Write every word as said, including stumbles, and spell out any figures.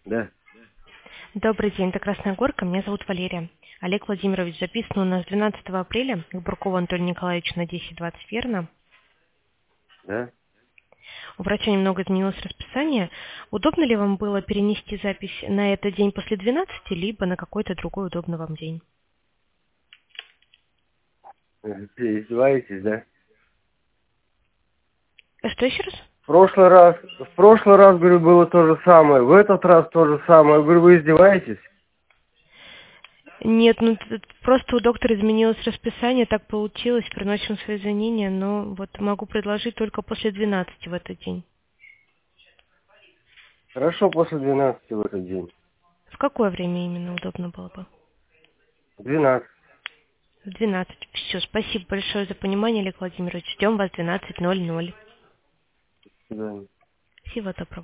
Да. Добрый день, это Красная Горка, меня зовут Валерия. Олег Владимирович, записан у нас двенадцатого апреля к Буркову Анатолию Николаевичу на десять двадцать, верно? Да. У врача немного изменилось расписание. Удобно ли вам было перенести запись на этот день после двенадцати, либо на какой-то другой удобный вам день? Вы издеваетесь, да? А что еще раз? В прошлый раз, в прошлый раз, говорю, было то же самое. В этот раз то же самое. Говорю, вы издеваетесь? Нет, ну т- просто у доктора изменилось расписание, так получилось, приносим свои извинения, но вот могу предложить только после двенадцати в этот день. Хорошо, после двенадцати в этот день. В какое время именно удобно было бы? Двенадцать. В двенадцать. Все, спасибо большое за понимание, Олег Владимирович. Ждем вас в двенадцать ноль ноль. До свидания. Всего доброго.